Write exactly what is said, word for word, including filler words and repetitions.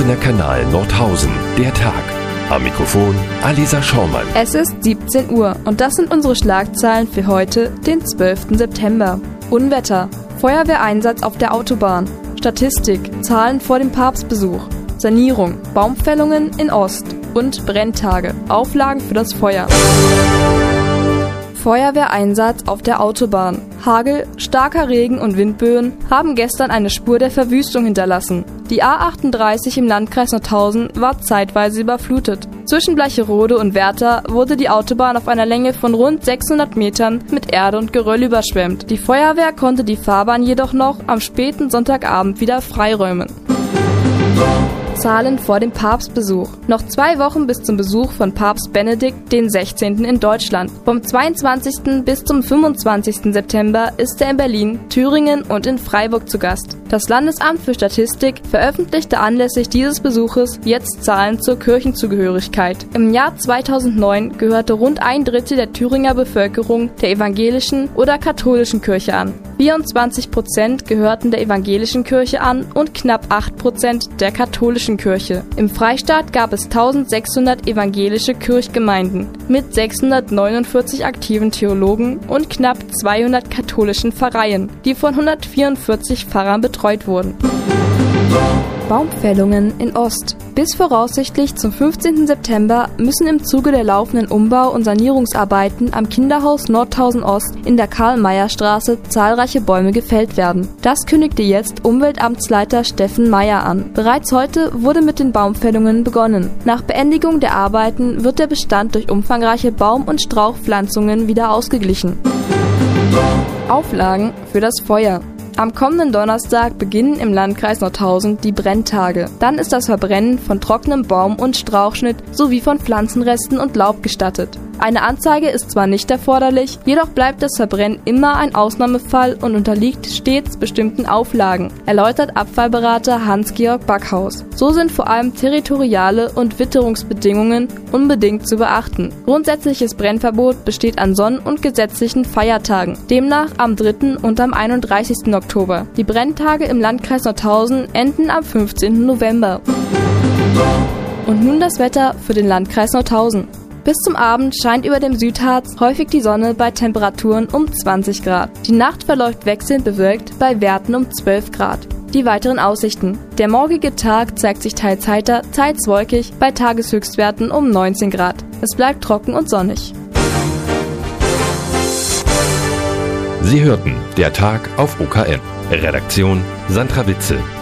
Geschlossener Kanal Nordhausen, der Tag. Am Mikrofon Alisa Schaumann. Es ist siebzehn Uhr und das sind unsere Schlagzeilen für heute, den zwölften September. Unwetter, Feuerwehreinsatz auf der Autobahn, Statistik, Zahlen vor dem Papstbesuch, Sanierung, Baumfällungen in Ost und Brenntage, Auflagen für das Feuer. Feuerwehreinsatz auf der Autobahn. Hagel, starker Regen und Windböen haben gestern eine Spur der Verwüstung hinterlassen. Die A achtunddreißig im Landkreis Nordhausen war zeitweise überflutet. Zwischen Bleicherode und Werther wurde die Autobahn auf einer Länge von rund sechshundert Metern mit Erde und Geröll überschwemmt. Die Feuerwehr konnte die Fahrbahn jedoch noch am späten Sonntagabend wieder freiräumen. Zahlen vor dem Papstbesuch. Noch zwei Wochen bis zum Besuch von Papst Benedikt den sechzehnten in Deutschland. Vom zweiundzwanzigsten bis zum fünfundzwanzigsten September ist er in Berlin, Thüringen und in Freiburg zu Gast. Das Landesamt für Statistik veröffentlichte anlässlich dieses Besuches jetzt Zahlen zur Kirchenzugehörigkeit. Im Jahr zweitausendneun gehörte rund ein Drittel der Thüringer Bevölkerung der evangelischen oder katholischen Kirche an. vierundzwanzig Prozent gehörten der evangelischen Kirche an und knapp acht Prozent der katholischen Kirche. Im Freistaat gab es eintausendsechshundert evangelische Kirchgemeinden mit sechshundertneunundvierzig aktiven Theologen und knapp zweihundert katholischen Pfarreien, die von hundertvierundvierzig Pfarrern betreut wurden. Baumfällungen in Ost. Bis voraussichtlich zum fünfzehnten September müssen im Zuge der laufenden Umbau- und Sanierungsarbeiten am Kinderhaus Nordhausen Ost in der Karl-Meyer-Straße zahlreiche Bäume gefällt werden. Das kündigte jetzt Umweltamtsleiter Steffen Meyer an. Bereits heute wurde mit den Baumfällungen begonnen. Nach Beendigung der Arbeiten wird der Bestand durch umfangreiche Baum- und Strauchpflanzungen wieder ausgeglichen. Auflagen für das Feuer. Am kommenden Donnerstag beginnen im Landkreis Nordhausen die Brenntage. Dann ist das Verbrennen von trockenem Baum- und Strauchschnitt sowie von Pflanzenresten und Laub gestattet. Eine Anzeige ist zwar nicht erforderlich, jedoch bleibt das Verbrennen immer ein Ausnahmefall und unterliegt stets bestimmten Auflagen, erläutert Abfallberater Hans-Georg Backhaus. So sind vor allem territoriale und Witterungsbedingungen unbedingt zu beachten. Grundsätzliches Brennverbot besteht an Sonn- und gesetzlichen Feiertagen, demnach am dritten und am einunddreißigsten Oktober. Die Brenntage im Landkreis Nordhausen enden am fünfzehnten November. Und nun das Wetter für den Landkreis Nordhausen. Bis zum Abend scheint über dem Südharz häufig die Sonne bei Temperaturen um zwanzig Grad. Die Nacht verläuft wechselnd bewölkt bei Werten um zwölf Grad. Die weiteren Aussichten. Der morgige Tag zeigt sich teils heiter, teils wolkig bei Tageshöchstwerten um neunzehn Grad. Es bleibt trocken und sonnig. Sie hörten der Tag auf O K M. Redaktion Sandra Witze.